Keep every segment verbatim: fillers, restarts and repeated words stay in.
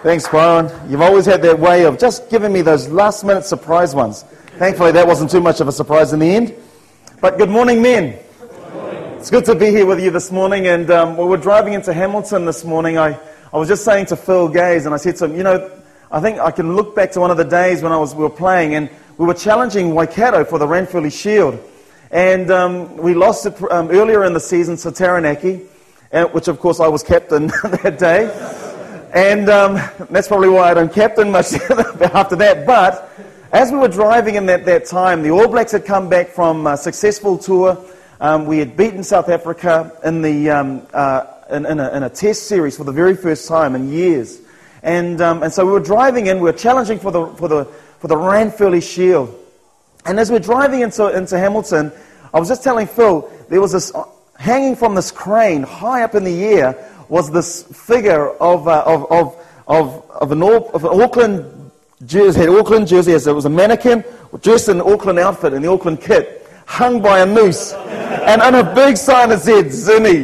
Thanks, Byron. You've always had that way of just giving me those last-minute surprise ones. Thankfully, that wasn't too much of a surprise in the end. But good morning, men. Good morning. It's good to be here with you this morning. And um, when we were driving into Hamilton this morning, I, I was just saying to Phil Gaze, and I said to him, you know, I think I can look back to one of the days when I was we were playing, and we were challenging Waikato for the Ranfurly Shield. And um, we lost it um, earlier in the season to Taranaki, uh, which, of course, I was captain that day. And um, that's probably why I don't captain much after that. But as we were driving in that, that time, the All Blacks had come back from a successful tour. Um, we had beaten South Africa in, the, um, uh, in, in, a, in a test series for the very first time in years. And, um, and so we were driving in, we were challenging for the, for the, for the Ranfurly Shield. And as we're driving into, into Hamilton, I was just telling Phil, there was this, hanging from this crane high up in the air, was this figure of uh, of of of of an, of an Auckland jersey, had Auckland jersey, as it was a mannequin dressed in an Auckland outfit in the Auckland kit, hung by a noose, and on a big sign that said Zimmy.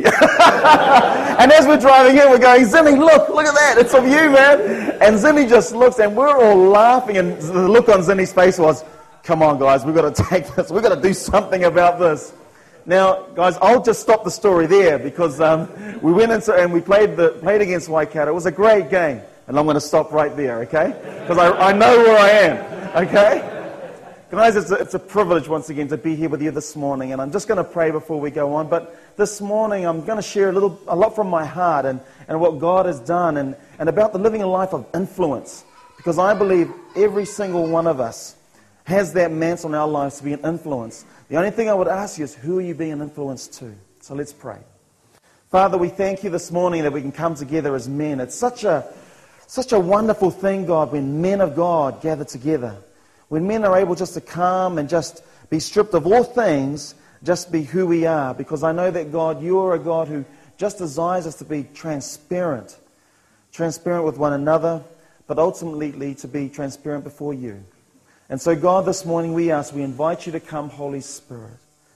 And as we're driving in, we're going, Zimmy, look, look at that, it's of you, man. And Zimmy just looks, and we're all laughing, and the look on Zimmy's face was, come on, guys, we've got to take this, we've got to do something about this. Now, guys, I'll just stop the story there because um, we went into and we played the played against Waikato. It was a great game, and I'm going to stop right there, okay? Because I, I know where I am, okay? Guys, it's a, it's a privilege once again to be here with you this morning, and I'm just going to pray before we go on. But this morning, I'm going to share a little, a lot from my heart and, and what God has done, and, and about the living a life of influence, because I believe every single one of us has that mantle in our lives to be an influence. The only thing I would ask you is, who are you being influenced to? So let's pray. Father, we thank you this morning that we can come together as men. It's such a, such a wonderful thing, God, when men of God gather together. When men are able just to come and just be stripped of all things, just be who we are. Because I know that, God, you are a God who just desires us to be transparent. Transparent with one another, but ultimately to be transparent before you. And so, God, this morning we ask, we invite you to come, Holy Spirit.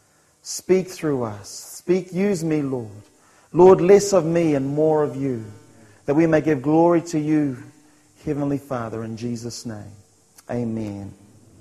Speak through us. Speak, use me, Lord. Lord, less of me and more of you, that we may give glory to you, Heavenly Father, in Jesus' name. Amen.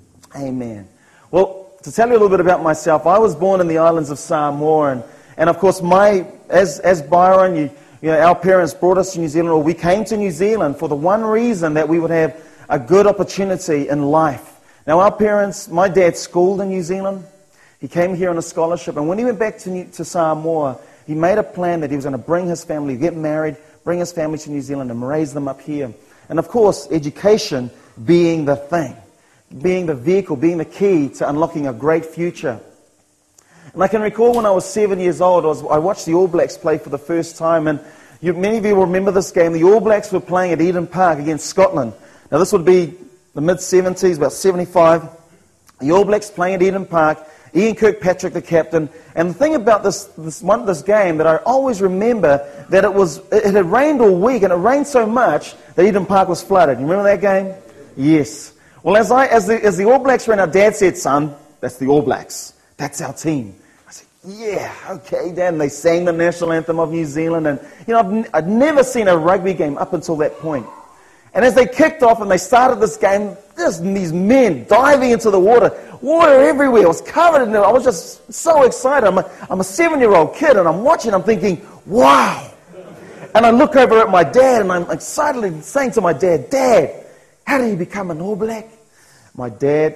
Amen. Well, to tell you a little bit about myself, I was born in the islands of Samoa, and, and of course, my as as Byron, you, you know, our parents brought us to New Zealand, or we came to New Zealand for the one reason that we would have a good opportunity in life. Now, our parents, my dad schooled in New Zealand. He came here on a scholarship. And when he went back to, New, to Samoa, he made a plan that he was going to bring his family, get married, bring his family to New Zealand and raise them up here. And of course, education being the thing, being the vehicle, being the key to unlocking a great future. And I can recall when I was seven years old, I, was, I watched the All Blacks play for the first time. And you, many of you will remember this game. The All Blacks were playing at Eden Park against Scotland. Now, this would be the mid-seventies, about seventy-five. The All Blacks playing at Eden Park. Ian Kirkpatrick, the captain. And the thing about this this, one, this game that I always remember, that it was it had rained all week, and it rained so much that Eden Park was flooded. You remember that game? Yes. Well, as I as the, as the All Blacks ran out, Dad said, son, that's the All Blacks. That's our team. I said, yeah, okay, Dad. And they sang the national anthem of New Zealand. And, you know, I've, I'd never seen a rugby game up until that point. And as they kicked off and they started this game, just these men diving into the water, water everywhere. It was covered in it. I was just so excited. I'm a, I'm a seven-year-old kid, and I'm watching. I'm thinking, wow. And I look over at my dad, and I'm excitedly saying to my dad, Dad, how did he become an All Black? My dad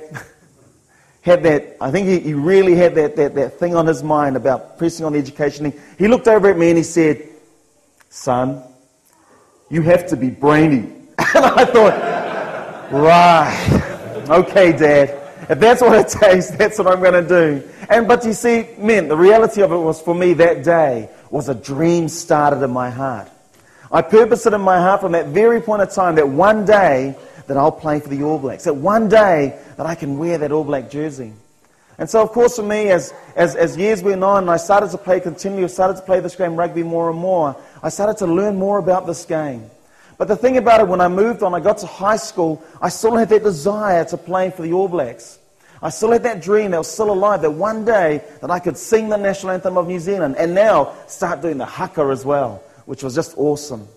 had that, I think he, he really had that, that, that thing on his mind about pressing on education. He, he looked over at me and he said, son, you have to be brainy. And I thought, right, okay, Dad, if that's what it takes, that's what I'm going to do. And but you see, men, the reality of it was, for me that day was a dream started in my heart. I purposed it in my heart from that very point of time that one day that I'll play for the All Blacks, that one day that I can wear that All Black jersey. And so, of course, for me, as, as, as years went on, and I started to play, continue, started to play this game, rugby, more and more, I started to learn more about this game. But the thing about it, when I moved on, I got to high school, I still had that desire to play for the All Blacks. I still had that dream that was still alive, that one day that I could sing the national anthem of New Zealand, and now start doing the haka as well, which was just awesome.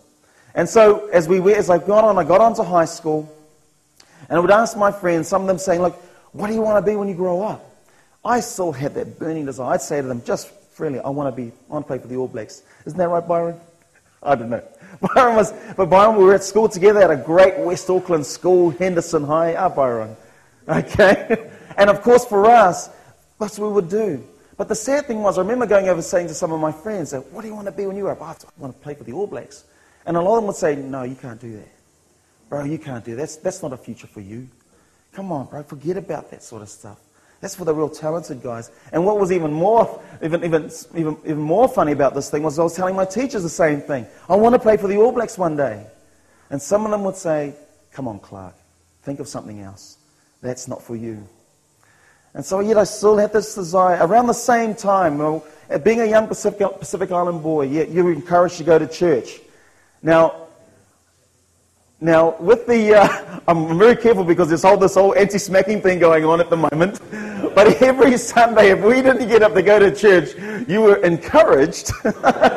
And so as we went, as I got on, I got on to high school, and I would ask my friends, some of them saying, look, what do you want to be when you grow up? I still had that burning desire. I'd say to them, just freely, I want to be, I want to play for the All Blacks. Isn't that right, Byron? I don't know. Byron was, but Byron, we were at school together at a great West Auckland school, Henderson High. Ah, Byron. Okay? And of course for us, that's what we would do. But the sad thing was, I remember going over saying to some of my friends, what do you want to be when you grow up? Oh, I want to play for the All Blacks. And a lot of them would say, no, you can't do that. Bro, you can't do that. That's, that's not a future for you. Come on, bro, forget about that sort of stuff. That's for the real talented guys. And what was even more, even, even, even, even more funny about this thing was I was telling my teachers the same thing. I want to play for the All Blacks one day. And some of them would say, come on, Clark, think of something else. That's not for you. And so yet I still had this desire. Around the same time, well, being a young Pacific, Pacific Island boy, you were encouraged to go to church. Now, now with the, uh, I'm very careful because there's all this whole anti-smacking thing going on at the moment. But every Sunday, if we didn't get up to go to church, you were encouraged to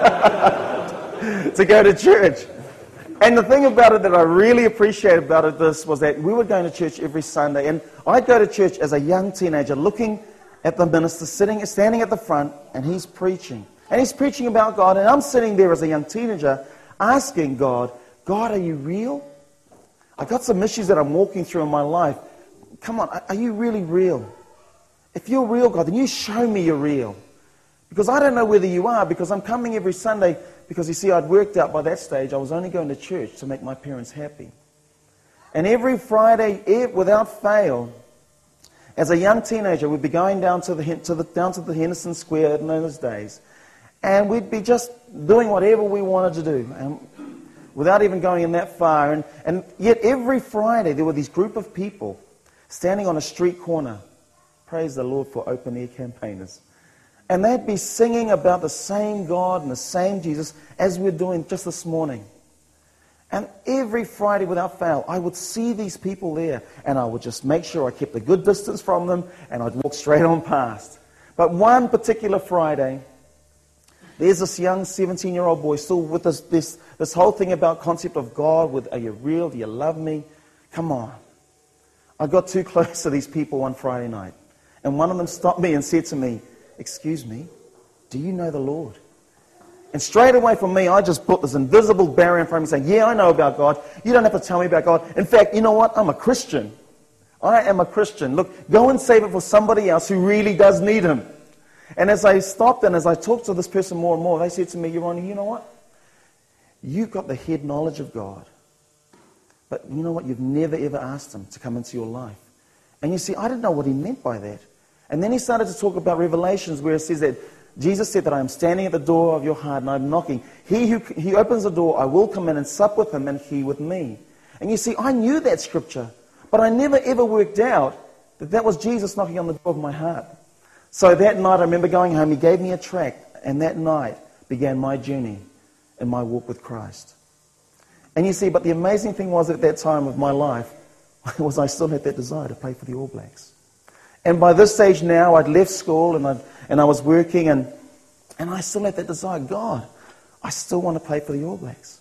go to church. And the thing about it that I really appreciated about it this was that we were going to church every Sunday. And I'd go to church as a young teenager looking at the minister, sitting, standing at the front, and he's preaching. And he's preaching about God. And I'm sitting there as a young teenager asking God, God, are you real? I've got some issues that I'm walking through in my life. Come on, are you really real? If you're real, God, then you show me you're real. Because I don't know whether you are, because I'm coming every Sunday, because you see, I'd worked out by that stage, I was only going to church to make my parents happy. And every Friday, without fail, as a young teenager, we'd be going down to the, to the, down to the Henderson Square in those days, and we'd be just doing whatever we wanted to do, and without even going in that far. And, and yet every Friday, there were these group of people standing on a street corner. Praise the Lord for open-air campaigners. And they'd be singing about the same God and the same Jesus as we're doing just this morning. And every Friday without fail, I would see these people there, and I would just make sure I kept a good distance from them, and I'd walk straight on past. But one particular Friday, there's this young seventeen-year-old boy still with this, this, this whole thing about concept of God, with, are you real? Do you love me? Come on. I got too close to these people one Friday night. And one of them stopped me and said to me, excuse me, do you know the Lord? And straight away from me, I just put this invisible barrier in front of me saying, yeah, I know about God. You don't have to tell me about God. In fact, you know what? I'm a Christian. I am a Christian. Look, go and save it for somebody else who really does need Him. And as I stopped and as I talked to this person more and more, they said to me, Your Honor, you know what? You've got the head knowledge of God. But you know what? You've never ever asked Him to come into your life. And you see, I didn't know what He meant by that. And then he started to talk about Revelations where it says that Jesus said that I am standing at the door of your heart and I'm knocking. He who he opens the door, I will come in and sup with him and he with me. And you see, I knew that scripture, but I never ever worked out that that was Jesus knocking on the door of my heart. So that night I remember going home, he gave me a tract, and that night began my journey and my walk with Christ. And you see, but the amazing thing was at that time of my life was I still had that desire to play for the All Blacks. And by this stage now, I'd left school and I and I was working, and and I still had that desire. God, I still want to play for the All Blacks.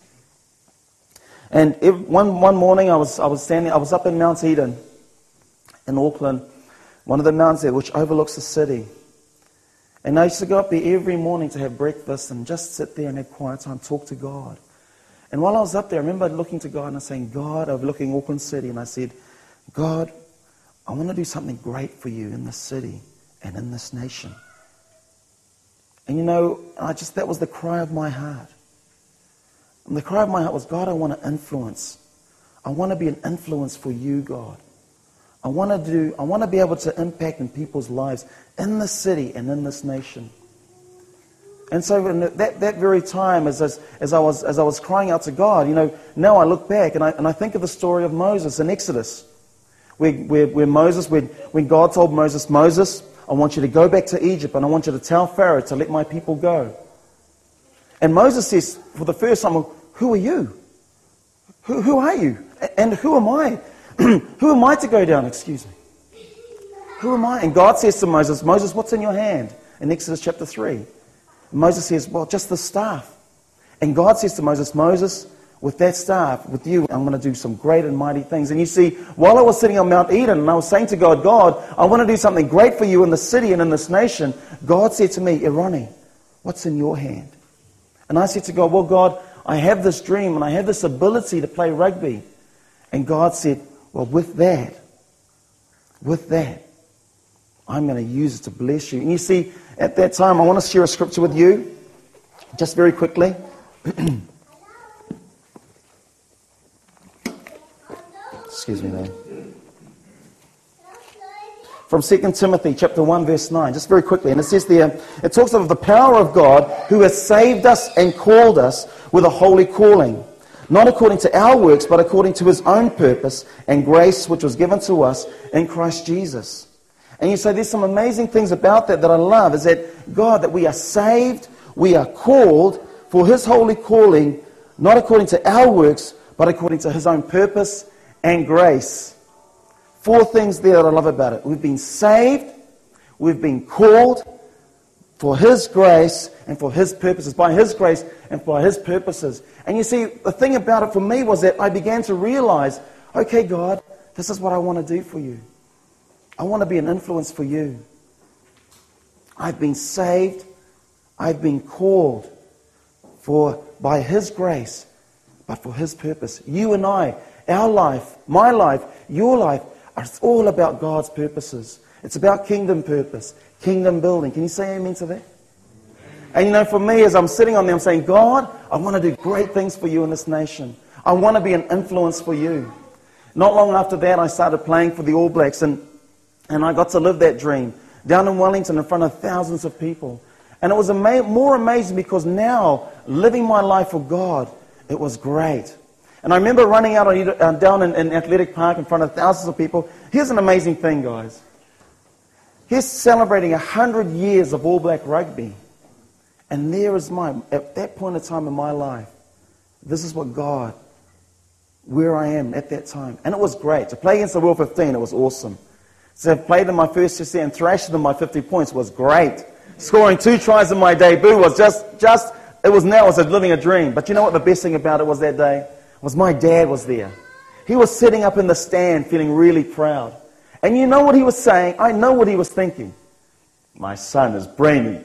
And if, one one morning, I was I was standing, I was up in Mount Eden, in Auckland, one of the mountains there, which overlooks the city. And I used to go up there every morning to have breakfast and just sit there and have quiet time, talk to God. And while I was up there, I remember looking to God and I was saying, God, overlooking Auckland City, and I said, God, I want to do something great for you in this city and in this nation. And you know, I just that was the cry of my heart. And the cry of my heart was, God, I want to influence. I want to be an influence for you, God. I want to do, I want to be able to impact in people's lives in this city and in this nation. And so in that, that very time, as, as, as, I was, as I was crying out to God, you know, now I look back and I, and I think of the story of Moses in Exodus. Where, where, where Moses, when, when God told Moses, Moses, I want you to go back to Egypt and I want you to tell Pharaoh to let my people go. And Moses says, for the first time, who are you? Who, who are you? And who am I? Who am I to go down? Excuse me. Who am I? And God says to Moses, Moses, what's in your hand? In Exodus chapter three. And Moses says, well, just the staff. And God says to Moses, Moses, with that staff, with you, I'm going to do some great and mighty things. And you see, while I was sitting on Mount Eden and I was saying to God, God, I want to do something great for you in the city and in this nation, God said to me, Irani, what's in your hand? And I said to God, well, God, I have this dream and I have this ability to play rugby. And God said, well, with that, with that, I'm going to use it to bless you. And you see, at that time, I want to share a scripture with you, just very quickly. Excuse me, man. From Second Timothy chapter one, verse nine, just very quickly. And it says there, it talks of the power of God who has saved us and called us with a holy calling, not according to our works, but according to his own purpose and grace which was given to us in Christ Jesus. And you say there's some amazing things about that that I love, is that God, that we are saved, we are called for his holy calling, not according to our works, but according to his own purpose and grace. Four things there that I love about it. We've been saved, we've been called for his grace and for his purposes, by his grace and for his purposes. And you see, the thing about it for me was that I began to realize, okay, God, this is what I want to do for you. I want to be an influence for you. I've been saved, I've been called for by his grace, but for his purpose. You and I, our life, my life, your life, it's all about God's purposes. It's about kingdom purpose, kingdom building. Can you say amen to that? And you know, for me, as I'm sitting on there, I'm saying, God, I want to do great things for you in this nation. I want to be an influence for you. Not long after that, I started playing for the All Blacks, and, and I got to live that dream down in Wellington in front of thousands of people. And it was ama- more amazing because now, living my life for God, it was great. And I remember running out on, uh, down in, in Athletic Park in front of thousands of people. Here's an amazing thing, guys. He's celebrating a hundred years of All Black rugby. And there is my, at that point in time in my life, this is what God, where I am at that time. And it was great. To play against the World fifteen, it was awesome. So I played in my first test and thrashed them by fifty points was great. Scoring two tries in my debut was just, just it was now, it was living a dream. But you know what the best thing about it was that day? Was my dad was there. He was sitting up in the stand feeling really proud. And you know what he was saying? I know what he was thinking. My son is brainy.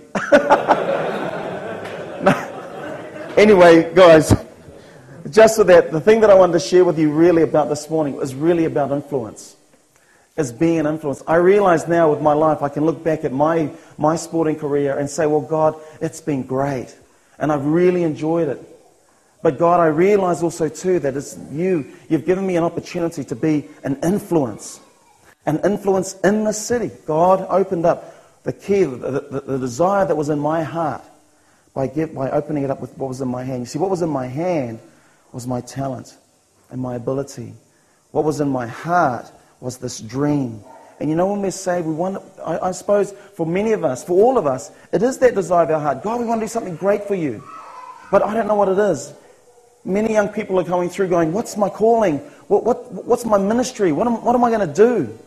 Anyway, guys, just so that, the thing that I wanted to share with you really about this morning was really about influence. As being an influence. I realize now with my life, I can look back at my, my sporting career and say, well, God, it's been great. And I've really enjoyed it. But God, I realize also too that it's you, you've given me an opportunity to be an influence. An influence in the city. God opened up the key, the, the, the desire that was in my heart by, give, by opening it up with what was in my hand. You see, what was in my hand was my talent and my ability. What was in my heart was this dream. And you know, when we say we want, I, I suppose for many of us, for all of us, it is that desire of our heart. God, we want to do something great for you. But I don't know what it is. Many young people are coming through going, what's my calling? What, what, what's my ministry? What am, what am I going to do?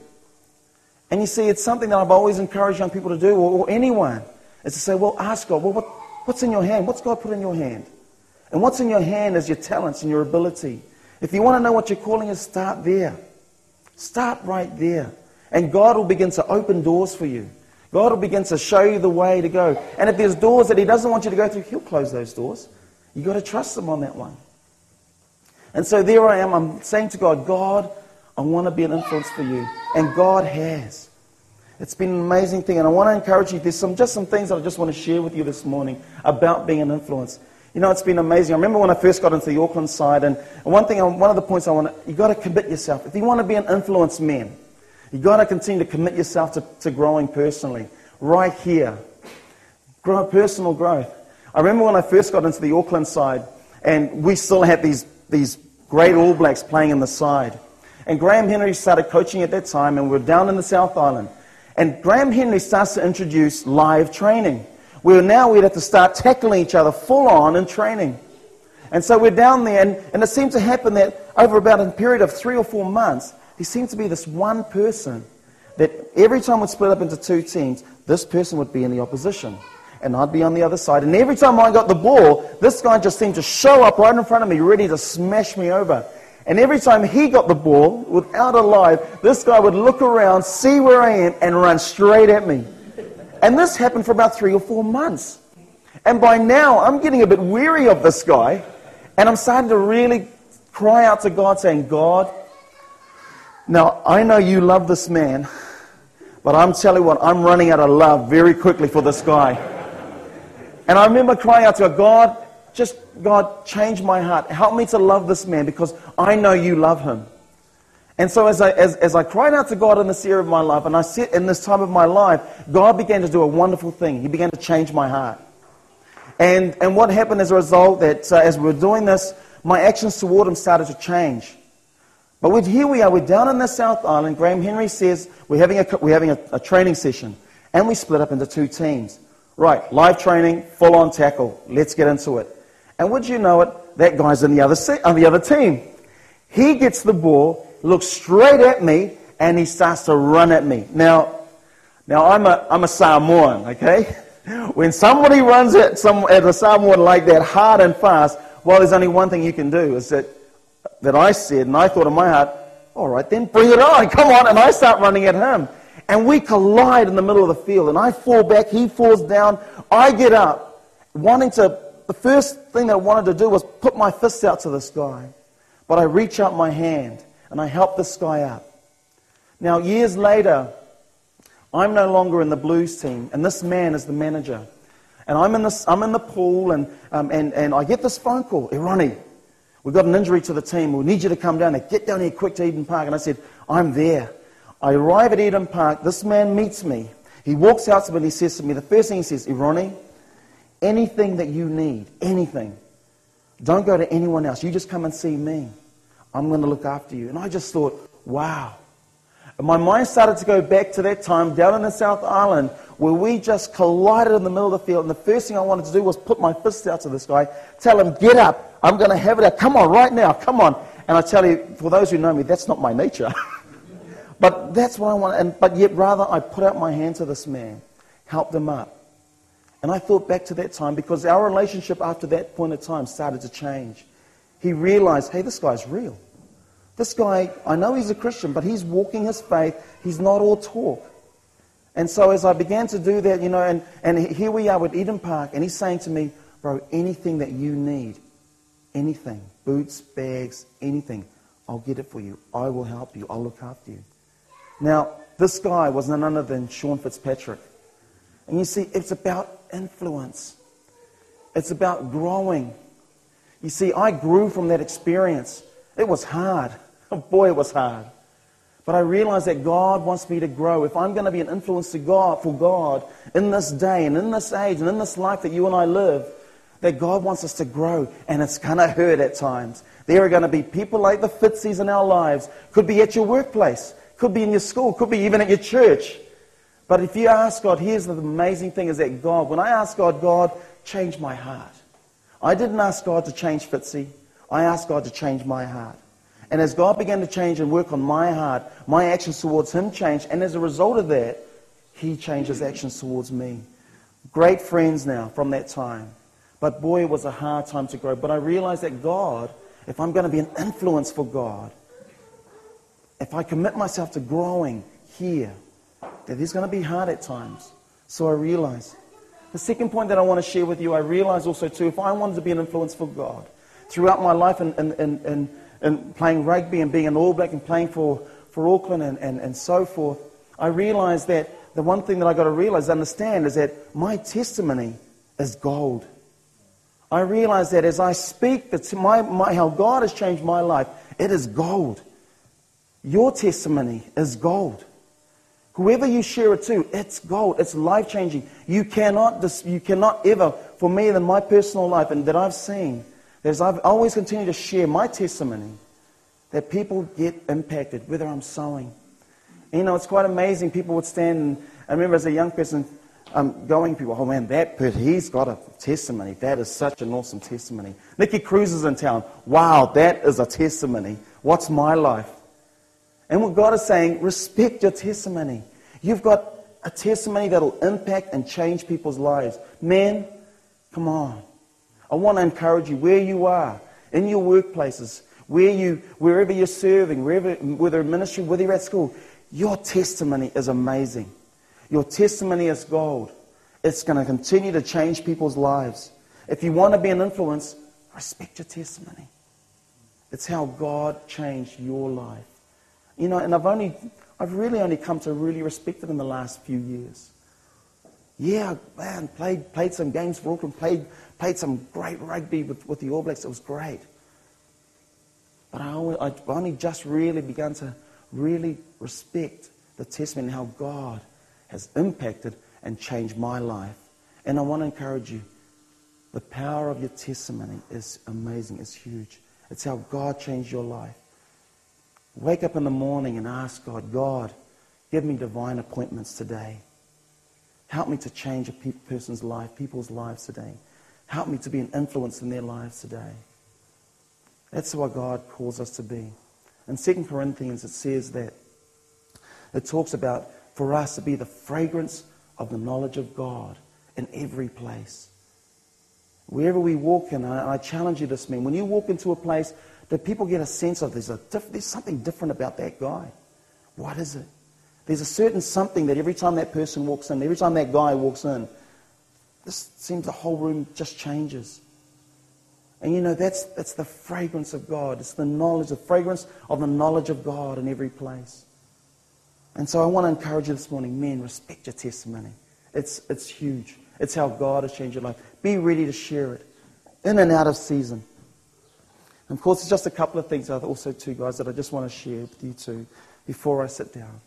And you see, it's something that I've always encouraged young people to do, or, or anyone, is to say, well, ask God, well, what, what's in your hand? What's God put in your hand? And what's in your hand is your talents and your ability. If you want to know what your calling is, start there. Start right there. And God will begin to open doors for you. God will begin to show you the way to go. And if there's doors that he doesn't want you to go through, he'll close those doors. You've got to trust him on that one. And so there I am. I'm saying to God, God, I want to be an influence for you. And God has. It's been an amazing thing. And I want to encourage you. There's some, just some things that I just want to share with you this morning about being an influence. You know, it's been amazing. I remember when I first got into the Auckland side. And one thing, one of the points I want to, you've got to commit yourself. If you want to be an influence man, you've got to continue to commit yourself to, to growing personally. Right here. Grow personal growth. I remember when I first got into the Auckland side. And we still had these, these great All Blacks playing in the side. And Graham Henry started coaching at that time, and we were down in the South Island. And Graham Henry starts to introduce live training, where now we'd have to start tackling each other full on in training. And so we're down there, and, and it seemed to happen that over about a period of three or four months, there seemed to be this one person that every time we'd split up into two teams, this person would be in the opposition. and I'd be on the other side. And every time I got the ball, this guy just seemed to show up right in front of me, ready to smash me over. And every time he got the ball, without a lie, this guy would look around, see where I am, and run straight at me. And this happened for about three or four months. And by now, I'm getting a bit weary of this guy, and I'm starting to really cry out to God, saying, God, now I know you love this man, but I'm telling you what, I'm running out of love very quickly for this guy. And I remember crying out to God, God, just, God, change my heart. Help me to love this man because I know you love him. And so as I, as, as I cried out to God in this area of my life, and I said in this time of my life, God began to do a wonderful thing. He began to change my heart. And, and what happened as a result, that uh, as we were doing this, my actions toward him started to change. But we're, here we are, we're down in the South Island. Graham Henry says we're having, a, we're having a, a training session. And we split up into two teams. Right, live training, full-on tackle. Let's get into it. And would you know it, that guy's on the other, se- on the other team. He gets the ball, looks straight at me, and he starts to run at me. Now, now I'm a, I'm a Samoan, okay? When somebody runs at, some, at a Samoan like that, hard and fast, well, there's only one thing you can do, is that, that I said, and I thought in my heart, all right, then bring it on, come on, and I start running at him. And we collide in the middle of the field, and I fall back, he falls down, I get up, wanting to, the first thing that I wanted to do was put my fist out to this guy. But I reach out my hand, and I help this guy up. Now, years later, I'm no longer in the Blues team, and this man is the manager. And I'm in, this, I'm in the pool, and, um, and, and I get this phone call, hey, Ronnie, we've got an injury to the team, we need you to come down there, get down here quick to Eden Park. And I said, I'm there. I arrive at Eden Park, this man meets me, he walks out to me and he says to me, the first thing he says, hey, Ronnie, anything that you need, anything, don't go to anyone else, you just come and see me. I'm going to look after you. And I just thought, wow. And my mind started to go back to that time down in the South Island where we just collided in the middle of the field. And the first thing I wanted to do was put my fist out to this guy, tell him, get up, I'm going to have it out, come on, right now, come on. And I tell you, for those who know me, that's not my nature. But that's what I want. And, but yet rather, I put out my hand to this man, helped him up. And I thought back to that time because our relationship after that point of time started to change. He realized, hey, this guy's real. This guy, I know he's a Christian, but he's walking his faith. He's not all talk. And so as I began to do that, you know, and, and here we are with Eden Park, and he's saying to me, bro, anything that you need, anything, boots, bags, anything, I'll get it for you. I will help you. I'll look after you. Now, this guy was none other than Sean Fitzpatrick. And you see, it's about influence. It's about growing. You see, I grew from that experience. It was hard. Oh boy, it was hard. But I realized that God wants me to grow. If I'm going to be an influence to God, for God in this day and in this age and in this life that you and I live, that God wants us to grow. And it's going to hurt at times. There are going to be people like the Fitzies in our lives. Could be at your workplace. Could be in your school. Could be even at your church. But if you ask God, here's the amazing thing is that God, when I asked God, God, change my heart. I didn't ask God to change Fitzy. I asked God to change my heart. And as God began to change and work on my heart, my actions towards him changed. And as a result of that, he changed his actions towards me. Great friends now from that time. But boy, it was a hard time to grow. But I realized that God, if I'm going to be an influence for God, if I commit myself to growing here, that it's going to be hard at times. So I realized. The second point that I want to share with you, I realized also too, if I wanted to be an influence for God, throughout my life in, in, in, in, in playing rugby and being an All Black and playing for, for Auckland and, and, and so forth, I realized that the one thing that I got to realize, understand, is that my testimony is gold. I realize that as I speak, that my, my, how God has changed my life, it is gold. Your testimony is gold. Whoever you share it to, it's gold. It's life-changing. You cannot, you cannot ever, for me in my personal life and that I've seen, that as I've always continued to share my testimony, that people get impacted, whether I'm sowing. And, you know, it's quite amazing. People would stand, and I remember as a young person um, going, people, oh man, that person, he's got a testimony. That is such an awesome testimony. Nicky Cruz is in town. Wow, that is a testimony. What's my life? And what God is saying, respect your testimony. You've got a testimony that will impact and change people's lives. Men, come on. I want to encourage you where you are, in your workplaces, where you, wherever you're serving, wherever, whether in ministry, whether you're at school, your testimony is amazing. Your testimony is gold. It's going to continue to change people's lives. If you want to be an influence, respect your testimony. It's how God changed your life. You know, and I've only, I've really only come to really respect it in the last few years. Yeah, man, played played some games for Auckland, played played some great rugby with, with the All Blacks. It was great. But I always, I've only just really begun to really respect the testimony and how God has impacted and changed my life. And I want to encourage you, the power of your testimony is amazing, it's huge. It's how God changed your life. Wake up in the morning and ask God, God, give me divine appointments today. Help me to change a pe- person's life, people's lives today. Help me to be an influence in their lives today. That's what God calls us to be. In Second Corinthians it says that, it talks about for us to be the fragrance of the knowledge of God in every place. Wherever we walk in, and I challenge you this morning, when you walk into a place, do people get a sense of there's, a diff- there's something different about that guy? What is it? There's a certain something that every time that person walks in, every time that guy walks in, this seems the whole room just changes. And you know, that's, that's the fragrance of God. It's the knowledge, the fragrance of the knowledge of God in every place. And so I want to encourage you this morning, men, respect your testimony. It's, it's huge. It's how God has changed your life. Be ready to share it in and out of season. And of course, there's just a couple of things also too, guys, that I just want to share with you too before I sit down.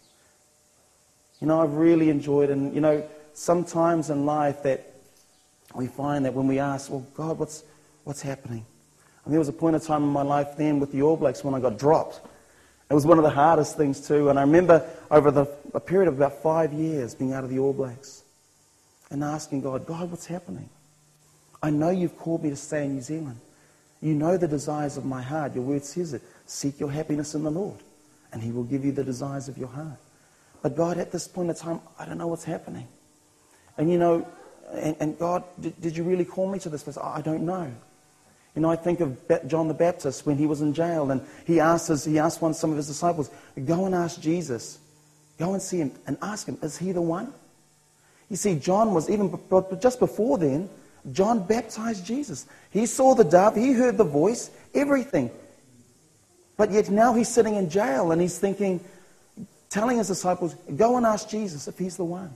You know, I've really enjoyed, and you know, sometimes in life that we find that when we ask, well, God, what's what's happening? And there was a point of time in my life then with the All Blacks when I got dropped. It was one of the hardest things too. And I remember over the, a period of about five years being out of the All Blacks and asking God, God, what's happening? I know you've called me to stay in New Zealand. You know the desires of my heart. Your word says it. Seek your happiness in the Lord, and He will give you the desires of your heart. But God, at this point in time, I don't know what's happening. And you know, and, and God, did, did you really call me to this place? I don't know. You know, I think of John the Baptist when he was in jail, and he asked his, he asked one some of his disciples, go and ask Jesus. Go and see him and ask him, is he the one? You see, John was even, but just before then, John baptized Jesus. He saw the dove, he heard the voice, everything. But yet now he's sitting in jail and he's thinking, telling his disciples, go and ask Jesus if he's the one.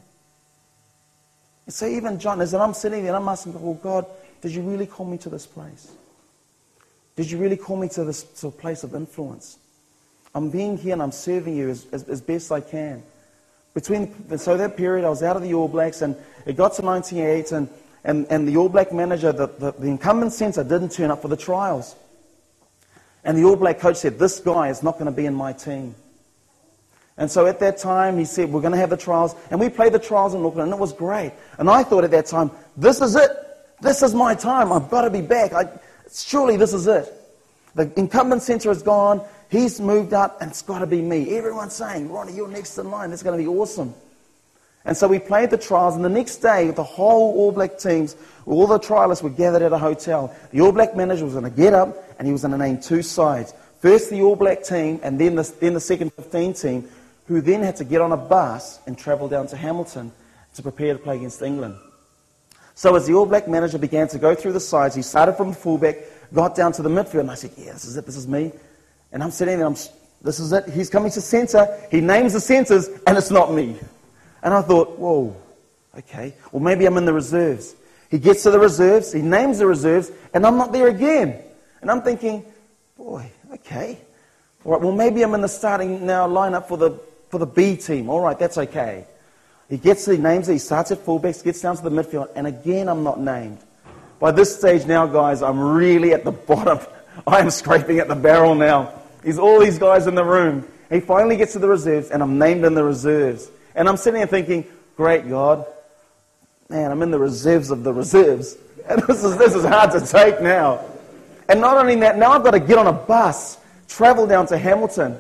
And so even John, as I'm sitting there and I'm asking, well, God, did you really call me to this place? Did you really call me to this to a place of influence? I'm being here and I'm serving you as, as, as best I can. Between so that period, I was out of the All Blacks, and it got to nineteen eighty-eight, and, and, and the All Black manager, the, the, the incumbent centre, didn't turn up for the trials. And the All Black coach said, this guy is not going to be in my team. And so at that time, he said, we're going to have the trials. And we played the trials in Auckland, and it was great. And I thought at that time, this is it. This is my time. I've got to be back. I, surely this is it. The incumbent centre is gone. He's moved up, and it's got to be me. Everyone's saying, Ronnie, you're next in line. It's going to be awesome. And so we played the trials, and the next day, the whole All Black teams, all the trialists were gathered at a hotel. The All Black manager was going to get up, and he was going to name two sides. First the All Black team, and then the, then the second fifteen team, who then had to get on a bus and travel down to Hamilton to prepare to play against England. So as the All Black manager began to go through the sides, he started from the fullback, got down to the midfield, and I said, yeah, this is it, this is me. And I'm sitting there, I'm, this is it, he's coming to centre, he names the centres, and it's not me. And I thought, whoa, okay, well maybe I'm in the reserves. He gets to the reserves, he names the reserves, and I'm not there again. And I'm thinking, boy, okay. All right, well maybe I'm in the starting now lineup for the for the B team. All right, that's okay. He gets the names, he starts at fullbacks, gets down to the midfield, and again I'm not named. By this stage now, guys, I'm really at the bottom. I am scraping at the barrel now. There's all these guys in the room. He finally gets to the reserves, and I'm named in the reserves. And I'm sitting there thinking, great God, man, I'm in the reserves of the reserves. And this is, this is hard to take now. And not only that, now I've got to get on a bus, travel down to Hamilton,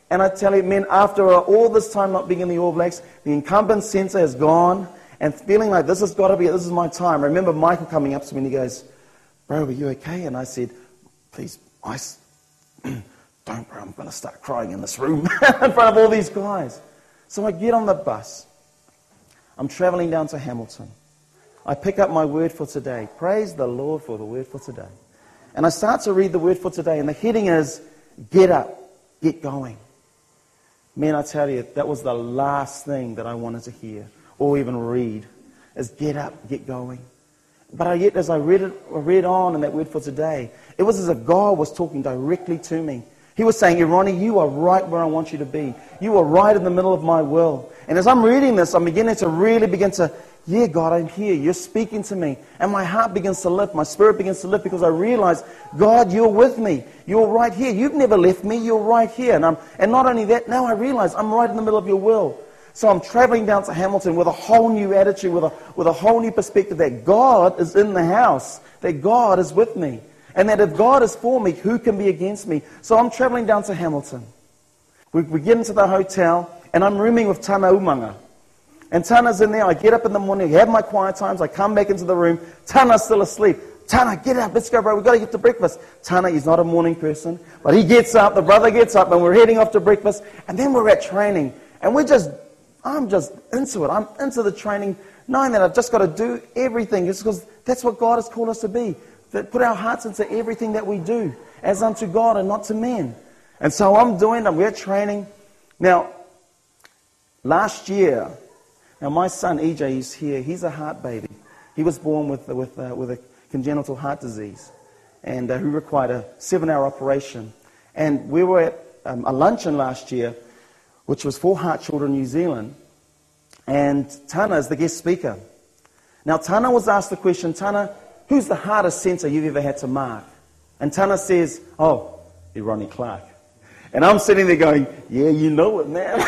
And I tell you, man, after all this time not being in the All Blacks, the incumbent centre has gone, and feeling like this has got to be it, this is my time. I remember Michael coming up to me and he goes, bro, are you okay? And I said, please, ice. Don't, bro, I'm going to start crying in this room in front of all these guys. So I get on the bus. I'm traveling down to Hamilton. I pick up my word for today. Praise the Lord for the word for today. And I start to read the word for today, and the heading is, get up, get going. Man, I tell you, that was the last thing that I wanted to hear or even read, is get up, get going. But I, yet, as I read it, read on in that word for today, it was as if God was talking directly to me. He was saying, Ronnie, you are right where I want you to be. You are right in the middle of my will. And as I'm reading this, I'm beginning to really begin to, yeah, God, I'm here. You're speaking to me. And my heart begins to lift. My spirit begins to lift because I realize, God, you're with me. You're right here. You've never left me. You're right here. And, I'm, and not only that, now I realize I'm right in the middle of your will. So I'm traveling down to Hamilton with a whole new attitude, with a, with a whole new perspective that God is in the house, that God is with me. And that if God is for me, who can be against me? So I'm traveling down to Hamilton. We, we get into the hotel, and I'm rooming with Tana Umanga. And Tana's in there. I get up in the morning, have my quiet times. I come back into the room. Tana's still asleep. Tana, get up. Let's go, bro. We've got to get to breakfast. Tana, he's not a morning person, but he gets up. The brother gets up, and we're heading off to breakfast. And then we're at training. And we're just, I'm just into it. I'm into the training, knowing that I've just got to do everything. It's because that's what God has called us to be. That put our hearts into everything that we do, as unto God and not to men. And so I'm doing them. We're training. Now, last year, now my son E J is here. He's a heart baby. He was born with with uh, with a congenital heart disease, and uh, who required a seven-hour operation. And we were at um, a luncheon last year, which was for Heart Children New Zealand, and Tana is the guest speaker. Now Tana was asked the question, Tana, who's the hardest centre you've ever had to mark? And Tana says, oh, Ronnie Clark. And I'm sitting there going, yeah, you know it, man.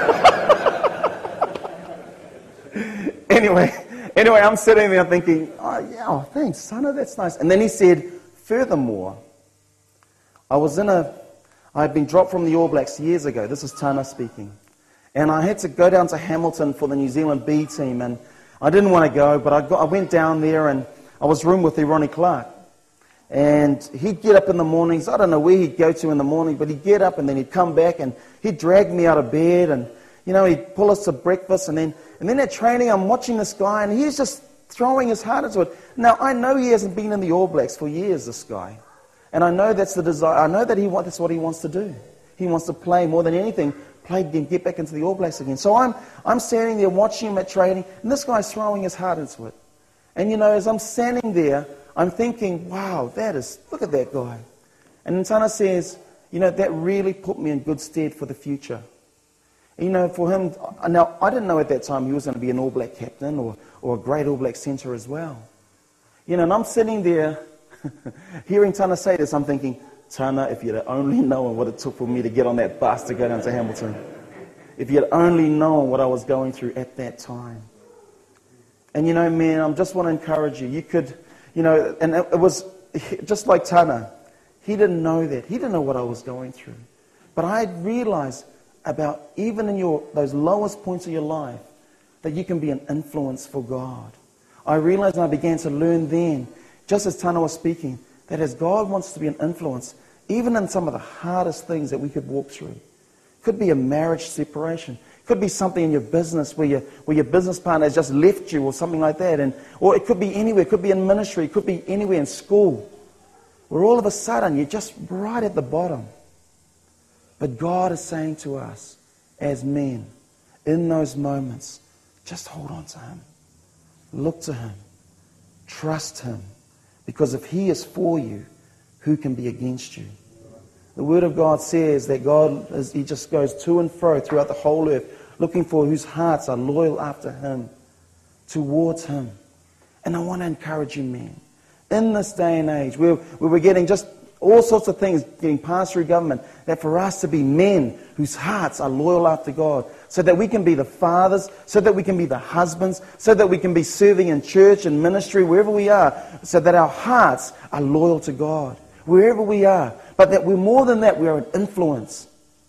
anyway, anyway, I'm sitting there thinking, oh, yeah, oh, thanks, Tana, that's nice. And then he said, furthermore, I was in a, I had been dropped from the All Blacks years ago. This is Tana speaking. And I had to go down to Hamilton for the New Zealand B team. And I didn't want to go, but I, got, I went down there and I was room with Ronnie Clark. And he'd get up in the mornings. I don't know where he'd go to in the morning, but he'd get up and then he'd come back and he'd drag me out of bed and, you know, he'd pull us to breakfast. And then, and then at training, I'm watching this guy and he's just throwing his heart into it. Now, I know he hasn't been in the All Blacks for years, this guy. And I know that's the desire. I know that he want, that's what he wants to do. He wants to play more than anything, play and get back into the All Blacks again. So I'm, I'm standing there watching him at training, and this guy's throwing his heart into it. And, you know, as I'm standing there, I'm thinking, wow, that is, look at that guy. And Tana says, you know, that really put me in good stead for the future. And, you know, for him, now, I didn't know at that time he was going to be an All Black captain or, or a great All Black centre as well. You know, and I'm sitting there hearing Tana say this, I'm thinking, Tana, if you'd only known what it took for me to get on that bus to go down to Hamilton. If you'd only known what I was going through at that time. And, you know, man, I just want to encourage you. You could, you know, and it, it was just like Tana. He didn't know that. He didn't know what I was going through. But I realized about even in your those lowest points of your life that you can be an influence for God. I realized and I began to learn then, just as Tana was speaking, that as God wants to be an influence, even in some of the hardest things that we could walk through. Could be a marriage separation. Could be something in your business where, you, where your business partner has just left you or something like that. And, or it could be anywhere. It could be in ministry. It could be anywhere in school. Where all of a sudden you're just right at the bottom. But God is saying to us as men, in those moments, just hold on to Him. Look to Him. Trust Him. Because if He is for you, who can be against you? The Word of God says that God, is, He just goes to and fro throughout the whole earth, looking for whose hearts are loyal after Him, towards Him. And I want to encourage you, men, in this day and age, where, where we're getting just all sorts of things getting passed through government, that for us to be men whose hearts are loyal after God, so that we can be the fathers, so that we can be the husbands, so that we can be serving in church and ministry, wherever we are, so that our hearts are loyal to God, wherever we are. But that we're more than that, we are an influence.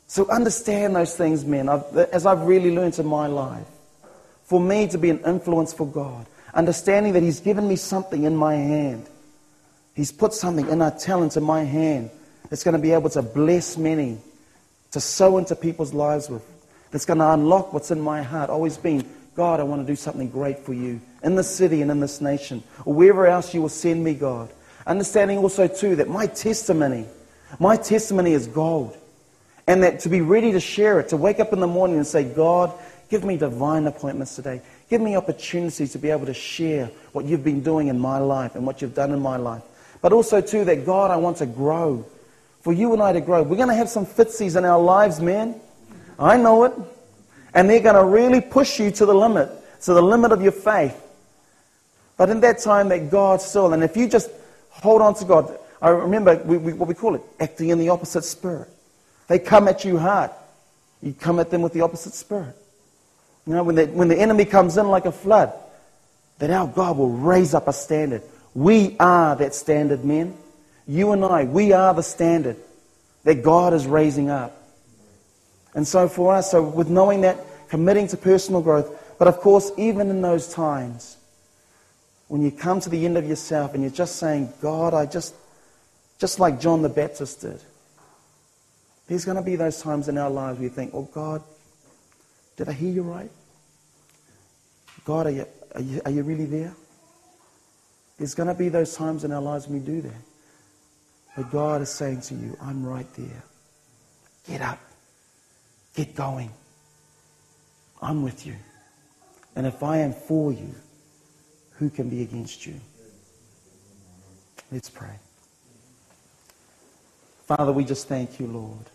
So understand those things, men, I've, as I've really learned in my life. For me to be an influence for God, understanding that He's given me something in my hand. He's put something in our talent in my hand that's going to be able to bless many, to sow into people's lives with, that's going to unlock what's in my heart. Always been, God, I want to do something great for you in this city and in this nation, or wherever else you will send me, God. Understanding also, too, that my testimony, my testimony is gold. And that to be ready to share it, to wake up in the morning and say, God, give me divine appointments today. Give me opportunities to be able to share what you've been doing in my life and what you've done in my life. But also, too, that God, I want to grow. For you and I to grow. We're going to have some fitsies in our lives, man. I know it. And they're going to really push you to the limit, to the limit of your faith. But in that time that God still, and if you just hold on to God, I remember we, we, what we call it, acting in the opposite spirit. They come at you hard. You come at them with the opposite spirit. You know, when the, when the enemy comes in like a flood, that our God will raise up a standard. We are that standard, men. You and I, we are the standard that God is raising up. And so for us, so with knowing that, committing to personal growth, but of course, even in those times, when you come to the end of yourself and you're just saying, God, I just, just like John the Baptist did, there's going to be those times in our lives where you think, oh God, did I hear you right? God, are you, are you, are you really there? There's going to be those times in our lives when we do that. But God is saying to you, I'm right there. Get up. Get going. I'm with you. And if I am for you, who can be against you? Let's pray. Father, we just thank you, Lord.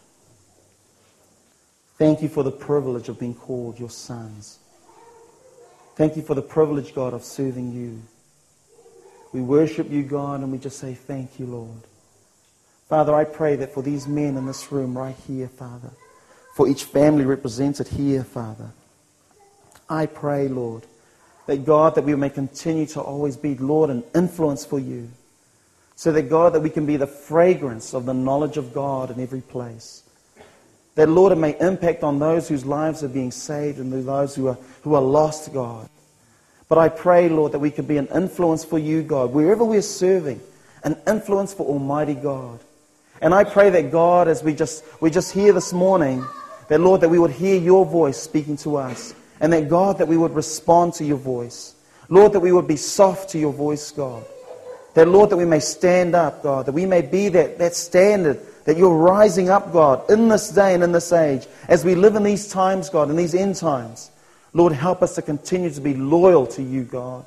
Thank you for the privilege of being called your sons. Thank you for the privilege, God, of serving you. We worship you, God, and we just say thank you, Lord. Father, I pray that for these men in this room right here, Father, for each family represented here, Father, I pray, Lord, that God, that we may continue to always be, Lord, an influence for you. So that, God, that we can be the fragrance of the knowledge of God in every place. That, Lord, it may impact on those whose lives are being saved and those who are, who are lost, God. But I pray, Lord, that we can be an influence for you, God, wherever we're serving, an influence for Almighty God. And I pray that, God, as we just we just hear this morning, that, Lord, that we would hear your voice speaking to us. And that, God, that we would respond to your voice. Lord, that we would be soft to your voice, God. That, Lord, that we may stand up, God. That we may be that, that standard that you're rising up, God, in this day and in this age. As we live in these times, God, in these end times. Lord, help us to continue to be loyal to you, God.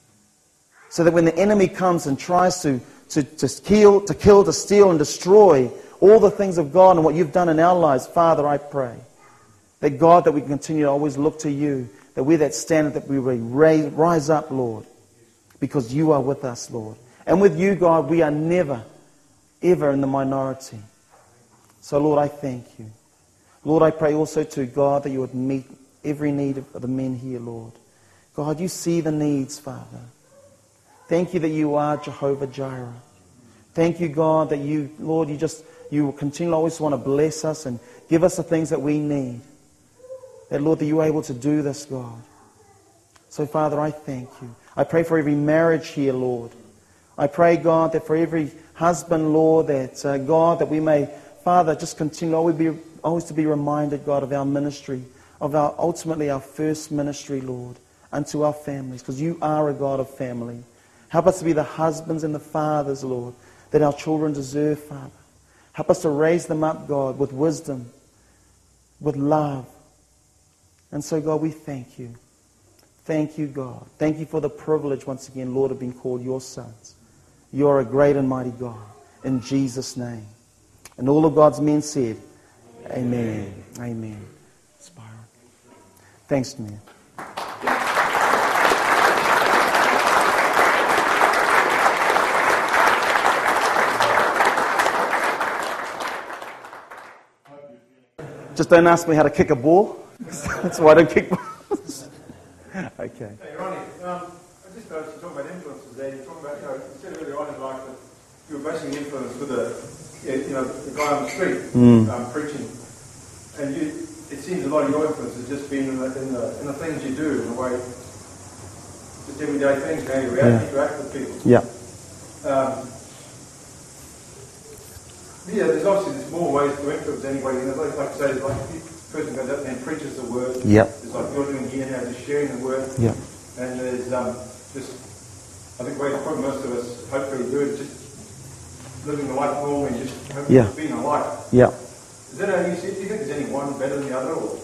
So that when the enemy comes and tries to To, to kill, to kill, to steal, and destroy all the things of God and what you've done in our lives, Father, I pray that, God, that we continue to always look to you, that we're that standard, that we raise, rise up, Lord, because you are with us, Lord. And with you, God, we are never, ever in the minority. So, Lord, I thank you. Lord, I pray also to God that you would meet every need of the men here, Lord. God, you see the needs, Father. Thank you that you are Jehovah Jireh. Thank you, God, that you, Lord, you just, you will continue to always want to bless us and give us the things that we need. That, Lord, that you are able to do this, God. So, Father, I thank you. I pray for every marriage here, Lord. I pray, God, that for every husband, Lord, that, uh, God, that we may, Father, just continue always, be, always to be reminded, God, of our ministry, of our, ultimately our first ministry, Lord, unto our families, because you are a God of family. Help us to be the husbands and the fathers, Lord, that our children deserve, Father. Help us to raise them up, God, with wisdom, with love. And so, God, we thank you. Thank you, God. Thank you for the privilege, once again, Lord, of being called your sons. You are a great and mighty God. In Jesus' name. And all of God's men said, Amen. Amen. Amen. Spiral. Thanks, man. Just don't ask me how to kick a ball. That's why I don't kick balls. Okay. Hey, Ronnie, um, I just noticed you talking about influences there. You talk about, you know, you said earlier on in life that you were basically influenced with the, you know, the guy on the street mm. um, preaching. and you, it seems a lot of your influence has just been in the, in the, in the things you do, in the way, just everyday things, how you react, Yeah. interact with people. Yeah. Um, yeah, there's obviously there's more ways to influence anyway. You know, like, like I say, there's like a person goes out there and preaches the word. Yep. There's like you're doing here now, just sharing the word. Yep. And there's um, just, I think ways probably most of us hopefully do it, just living the life normally, just hopefully Yeah. just being a light. Yeah. Is that how you see it? Do you think there's any one better than the other? Or?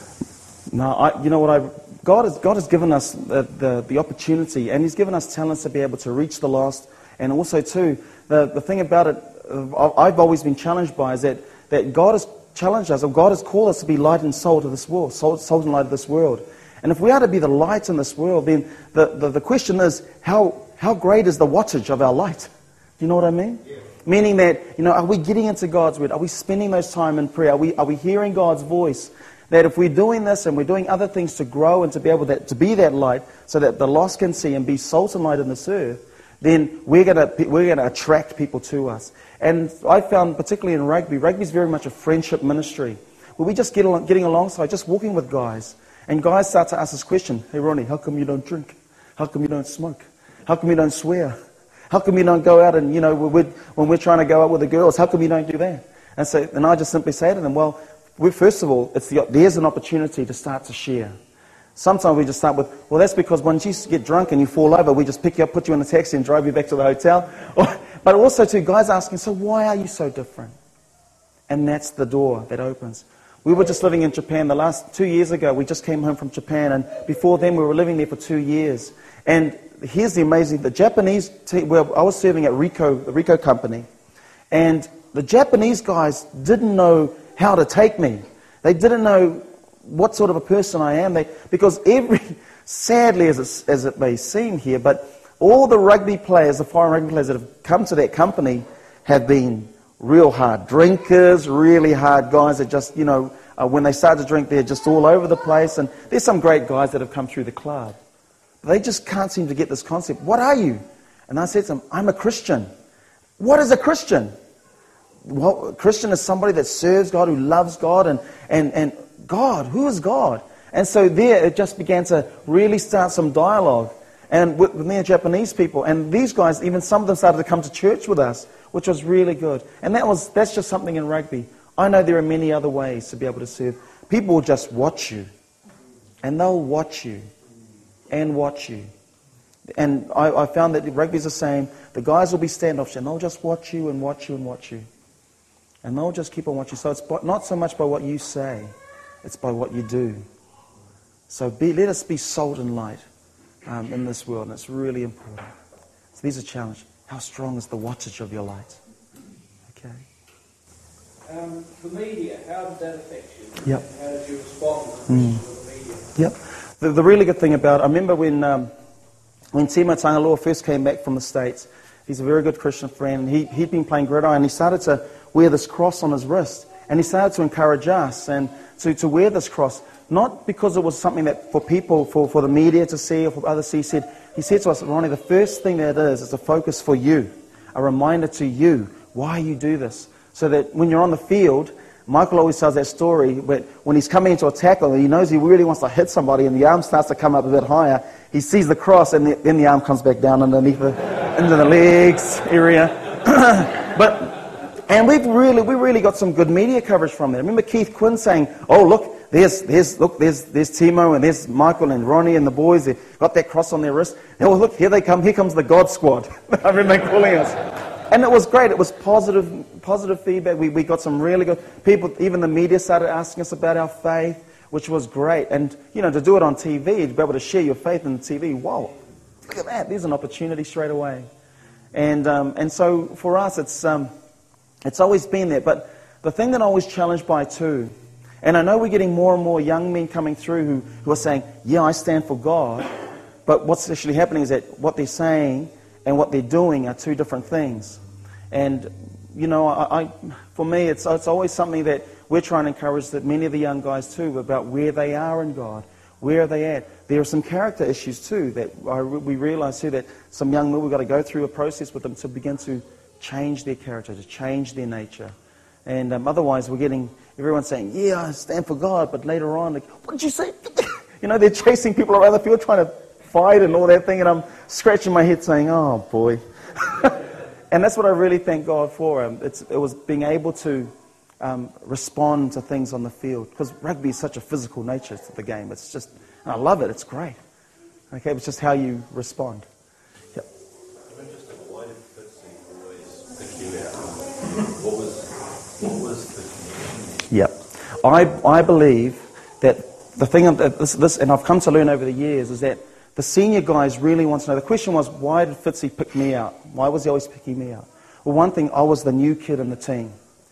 No, I, you know what I, God has, God has given us the, the, the opportunity, and He's given us talents to be able to reach the lost, and also too, the, the thing about it, uh, I've always been challenged by is that, that God has challenged us, or God has called us to be light and salt of this world, salt, salt and light of this world. And if we are to be the light in this world, then the, the, the question is, how, how great is the wattage of our light? Do you know what I mean? Yeah. Meaning that, you know, are we getting into God's word? Are we spending those time in prayer? Are we, are we hearing God's voice? That if we're doing this and we're doing other things to grow and to be able that, to be that light so that the lost can see and be salt and light in this earth, then we're going to we're going to attract people to us. And I found, particularly in rugby, rugby is very much a friendship ministry where we just get along, getting alongside, just walking with guys. And guys start to ask this question, hey Ronnie, how come you don't drink? How come you don't smoke? How come you don't swear? How come you don't go out and, you know, we're, when we're trying to go out with the girls, how come you don't do that? And so, and I just simply say to them, well, we, first of all, it's the, there's an opportunity to start to share. Sometimes we just start with, well, that's because when you get drunk and you fall over, we just pick you up, put you in a taxi and drive you back to the hotel. But also, too, guys asking, so why are you so different? And that's the door that opens. We were just living in Japan the last two years ago. We just came home from Japan, and before then we were living there for two years. And here's the amazing, the Japanese team, well, I was serving at Rico, the Rico company, and the Japanese guys didn't know how to take me. They didn't know what sort of a person I am. They, because every, sadly as it, as it may seem here, but all the rugby players, the foreign rugby players that have come to that company have been real hard drinkers, really hard guys that just, you know, uh, when they start to drink, they're just all over the place. And there's some great guys that have come through the club. But they just can't seem to get this concept. What are you? And I said to them, I'm a Christian. What is a Christian? Well, a Christian is somebody that serves God, who loves God, and, and, and God, who is God? And so there it just began to really start some dialogue. And with, with me and Japanese people, and these guys, even some of them started to come to church with us, which was really good. And that was that's just something in rugby. I know there are many other ways to be able to serve. People will just watch you. And they'll watch you. And watch you. And I, I found that rugby's the same. The guys will be standoffish, and they'll just watch you and watch you and watch you. And they'll just keep on watching. So it's not so much by what you say, it's by what you do. So be, let us be salt and light um, in this world, and it's really important. So these are challenges. How strong is the wattage of your light? Okay. Um, the media, how did that affect you? Yep. How did you respond to the mm. the media? Yep. The, the really good thing about, I remember when um, when Timo Tangaloa first came back from the States, he's a very good Christian friend, and he, he'd been playing gridiron, and he started to wear this cross on his wrist, and he started to encourage us and to, to wear this cross, not because it was something that for people, for, for the media to see or for others to see. He said, he said to us, Ronnie, the first thing that is is a focus for you, a reminder to you why you do this, so that when you're on the field, Michael always tells that story, but when he's coming into a tackle and he knows he really wants to hit somebody and the arm starts to come up a bit higher, he sees the cross and the, then the arm comes back down underneath the, into the legs area. But and we've really we really got some good media coverage from that. I remember Keith Quinn saying, "Oh look, there's there's look there's there's Timo and there's Michael and Ronnie and the boys. They've got that cross on their wrist. Oh look, here they come. Here comes the God Squad." I remember calling us. And it was great. It was positive, positive feedback. We, we got some really good people. Even the media started asking us about our faith, which was great. And, you know, to do it on T V, to be able to share your faith on T V, wow, look at that. There's an opportunity straight away. And um, and so for us, it's um, it's always been there. But the thing that I'm always challenged by too, and I know we're getting more and more young men coming through who, who are saying, yeah, I stand for God. But what's actually happening is that what they're saying and what they're doing are two different things. And, you know, I, I, for me, it's, it's always something that we're trying to encourage that many of the young guys too, about where they are in God. Where are they at? There are some character issues too that I, we realize too that some young men, we've got to go through a process with them to begin to change their character, to change their nature. And um, otherwise we're getting everyone's saying, yeah, I stand for God, but later on, like, what did you say? You know, they're chasing people around the field trying to fight and all that thing, and I'm scratching my head saying, oh, boy. And that's what I really thank God for. Um, it's, it was being able to um, respond to things on the field, because rugby is such a physical nature to the game. It's just, and I love it. It's great. Okay, it's just how you respond. Yep. I'm interested, why did Fitzy always pick you out? What was, what was the connection? Yep. I, I believe that the thing, that this, this, and I've come to learn over the years, is that the senior guys really want to know. The question was, why did Fitzy pick me out? Why was he always picking me out? Well, one thing, I was the new kid in the team.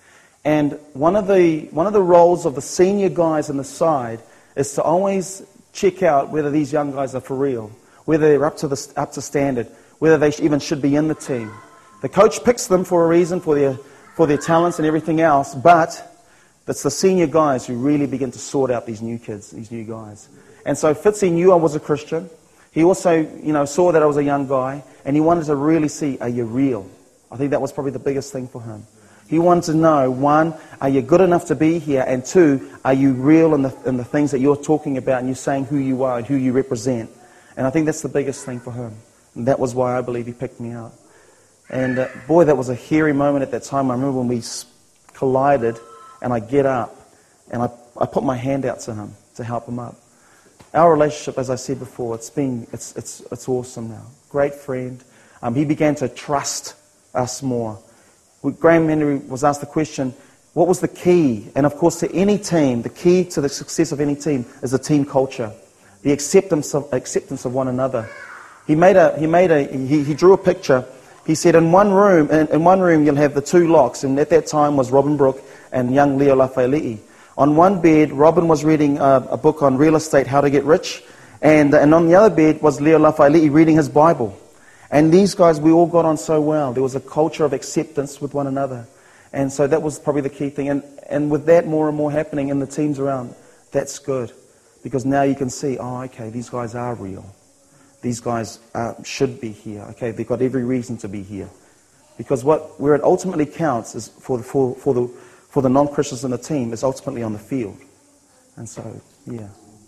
And one of the, one of the roles of the senior guys on the side is to always check out whether these young guys are for real, whether they're up to, the, up to standard, whether they even should be in the team. The coach picks them for a reason, for their, for their talents and everything else, but it's the senior guys who really begin to sort out these new kids, these new guys. And so Fitzy knew I was a Christian. He also, you know, saw that I was a young guy, and he wanted to really see, are you real? I think that was probably the biggest thing for him. He wanted to know, one, are you good enough to be here? And two, are you real in the, in the things that you're talking about, and you're saying who you are and who you represent? And I think that's the biggest thing for him. And that was why I believe he picked me out. And uh, boy, that was a hairy moment at that time. I remember when we collided, and I get up, and I, I put my hand out to him to help him up. Our relationship, as I said before, it's been it's it's it's awesome now. Great friend. Um, he began to trust us more. We, Graham Henry was asked the question, what was the key? And of course, to any team, the key to the success of any team is the team culture, the acceptance of acceptance of one another. He made a he made a he, he drew a picture. He said, in one room, in, in one room, you'll have the two locks, and at that time was Robin Brooke and young Leo Lafayette. On one bed, Robin was reading a, a book on real estate, how to get rich, and and on the other bed was Leo Lafayette reading his Bible. And these guys, we all got on so well. There was a culture of acceptance with one another, and so that was probably the key thing. And and with that more and more happening in the teams around, that's good, because now you can see, oh, okay, these guys are real. These guys uh, should be here. Okay, they've got every reason to be here. Because what where it ultimately counts is for the for, for the for the non-Christians in the team is ultimately on the field. And so, yeah.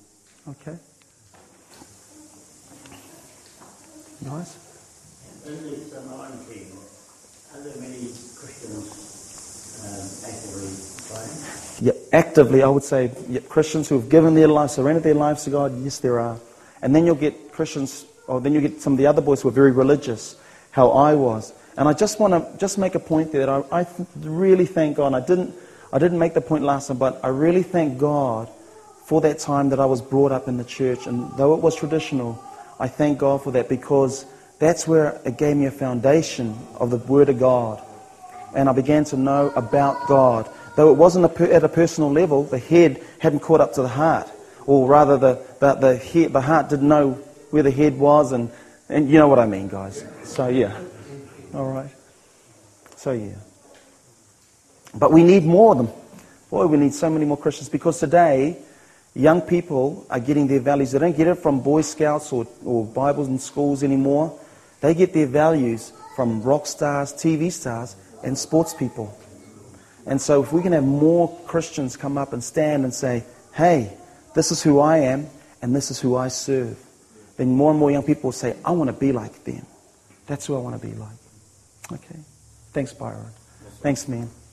Okay. Nice. In this nine team, are there many Christians um, actively playing? Yeah, actively, I would say, yeah, Christians who have given their lives, surrendered their lives to God. Yes, there are. And then you'll get Christians, or then you get some of the other boys who are very religious, how I was. And I just want to just make a point there that I, I really thank God. I didn't, I didn't make the point last time, but I really thank God for that time that I was brought up in the church. And though it was traditional, I thank God for that, because that's where it gave me a foundation of the Word of God. And I began to know about God. Though it wasn't a per, at a personal level, the head hadn't caught up to the heart. Or rather, the, the, the, head, the heart didn't know where the head was, and, and you know what I mean, guys. So, yeah. All right. So, yeah. But we need more of them. Boy, we need so many more Christians, because today, young people are getting their values. They don't get it from Boy Scouts or, or Bibles in schools anymore. They get their values from rock stars, T V stars, and sports people. And so if we can have more Christians come up and stand and say, hey, this is who I am, and this is who I serve, then more and more young people will say, I want to be like them. That's who I want to be like. Okay. Thanks, Byron. Thanks, man.